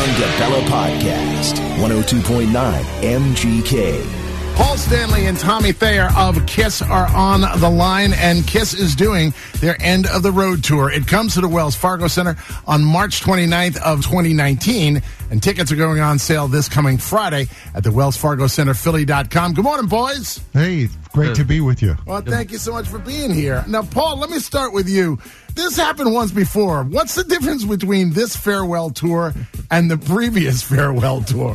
John DeBella Podcast, 102.9 MGK. Paul Stanley and Tommy Thayer of KISS are on the line, and KISS is doing their End of the Road tour. It comes to the Wells Fargo Center on March 29th of 2019, and tickets are going on sale this coming Friday at the Wells Fargo Center, Philly.com. Good morning, boys. Hey, great to be with you. Well, thank you so much for being here. Now, Paul, let me start with you. This happened once before. What's the difference between this farewell tour and the previous farewell tour?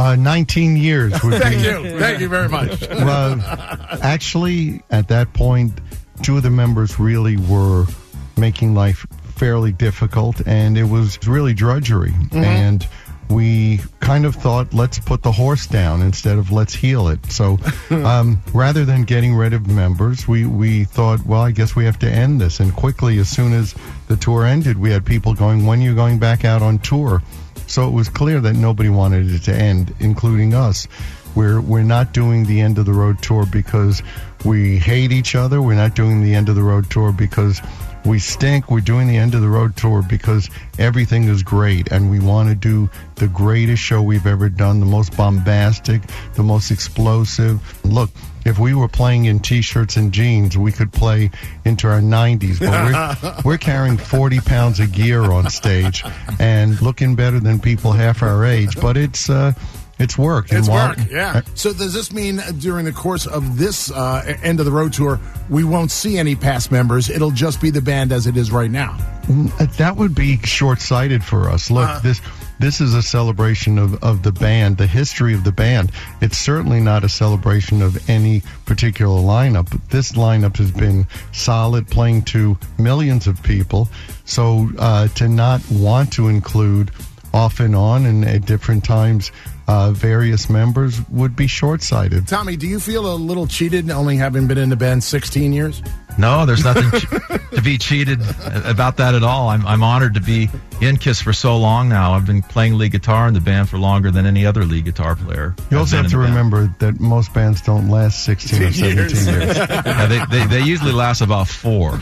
19 years. Thank you. Thank you very much. Well, actually, at that point, two of the members really were making life fairly difficult, and it was really drudgery. Mm-hmm. And we kind of thought, let's put the horse down instead of let's heal it. So rather than getting rid of members, we thought, well, I guess we have to end this. And quickly, as soon as the tour ended, we had people going, when are you going back out on tour? So it was clear that nobody wanted it to end, including us. We're not doing the End of the Road tour because we hate each other. We're not doing the End of the Road tour because we stink. We're doing the End of the Road tour because everything is great, and we want to do the greatest show we've ever done, the most bombastic, the most explosive. Look, if we were playing in T-shirts and jeans, we could play into our 90s. But we're carrying 40 pounds of gear on stage and looking better than people half our age. But it's work. It's work, yeah. So does this mean during the course of this End of the Road tour, we won't see any past members? It'll just be the band as it is right now? That would be short-sighted for us. Look, this is a celebration of the band, the history of the band. It's certainly not a celebration of any particular lineup. This lineup has been solid, playing to millions of people. So to not want to include off and on and at different times various members would be short-sighted. Tommy, do you feel a little cheated only having been in the band 16 years? No, there's nothing to be cheated about that at all. I'm honored to be in KISS for so long now. I've been playing lead guitar in the band for longer than any other lead guitar player. You also have to remember that most bands don't last 16 or 17 years. Yeah, they usually last about 4.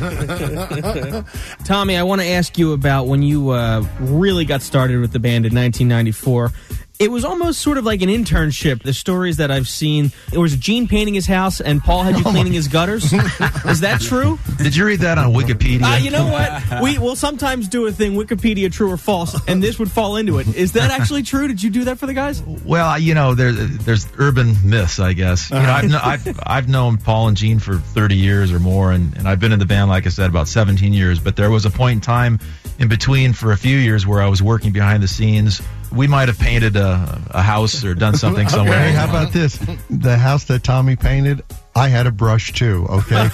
Tommy, I want to ask you about when you really got started with the band in 1994. It was almost sort of like an internship. The stories that I've seen, it was Gene painting his house and Paul had you cleaning his gutters. Is that true? Did you read that on Wikipedia? You know what? We will sometimes do a thing, Wikipedia true or false, and this would fall into it. Is that actually true? Did you do that for the guys? Well, there's urban myths, I guess. I've known Paul and Gene for 30 years or more, and I've been in the band, like I said, about 17 years. But there was a point in time in between for a few years where I was working behind the scenes. We might have painted a house or done something somewhere. Hey, how about this? The house that Tommy painted, I had a brush too, okay?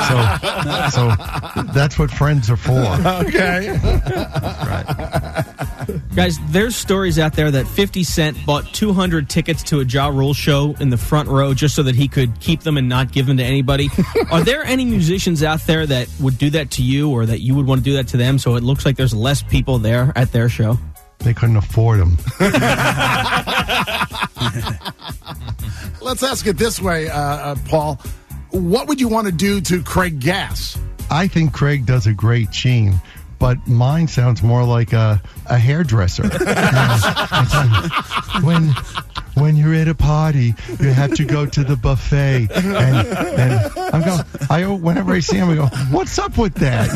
So that's what friends are for. Okay. Right. Guys, there's stories out there that 50 Cent bought 200 tickets to a Ja Rule show in the front row just so that he could keep them and not give them to anybody. Are there any musicians out there that would do that to you or that you would want to do that to them so it looks like there's less people there at their show? They couldn't afford them. Let's ask it this way, Paul. What would you want to do to Craig Gass? I think Craig does a great Gene, but mine sounds more like a hairdresser. When you're at a party, you have to go to the buffet, and whenever I see him, I go, "What's up with that?"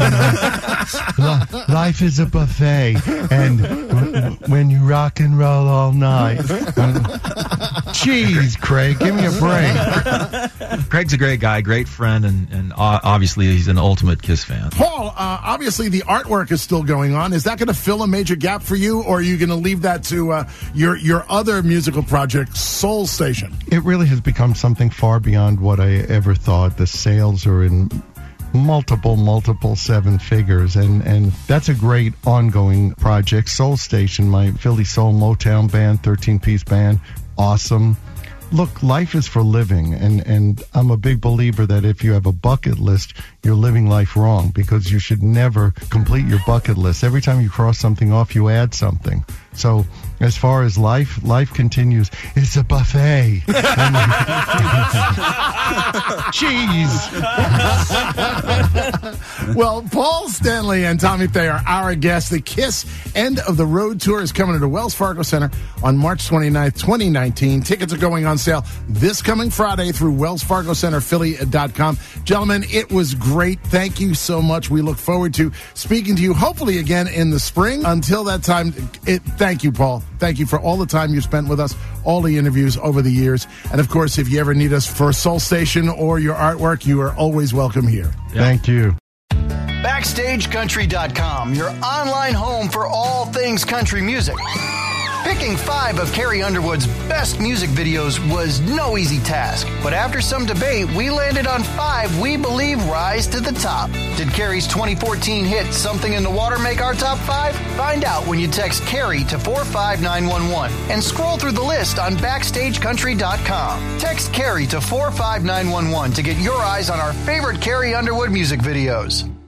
Life is a buffet, and when you rock and roll all night, jeez, Craig, give me a break. Craig's a great guy, great friend, and obviously he's an ultimate KISS fan. Paul, obviously the artwork is still going on. Is that going to fill a major gap for you, or are you going to leave that to your other musical project, Soul Station? It really has become something far beyond what I ever thought. The sales are in multiple 7 figures, and that's a great ongoing project. Soul Station, my Philly Soul Motown band, 13-piece band, awesome. look, life is for living, and I'm a big believer that if you have a bucket list, you're living life wrong, because you should never complete your bucket list. Every time you cross something off, you add something. So as far as life continues. It's a buffet. Cheese. Well, Paul Stanley and Tommy Thayer, our guests. The KISS End of the Road Tour is coming to Wells Fargo Center on March 29th, 2019. Tickets are going on sale this coming Friday through wellsfargocenterphilly.com. Gentlemen, it was great. Thank you so much. We look forward to speaking to you hopefully again in the spring. Until that time, thank you, Paul. Thank you for all the time you spent with us, all the interviews over the years. And, of course, if you ever need us for Soul Station or your artwork, you are always welcome here. Yeah. Thank you. BackstageCountry.com, your online home for all things country music. Picking 5 of Carrie Underwood's best music videos was no easy task, but after some debate, we landed on 5 we believe rise to the top. Did Carrie's 2014 hit Something in the Water make our top 5? Find out when you text Carrie to 45911 and scroll through the list on BackstageCountry.com. Text Carrie to 45911 to get your eyes on our favorite Carrie Underwood music videos.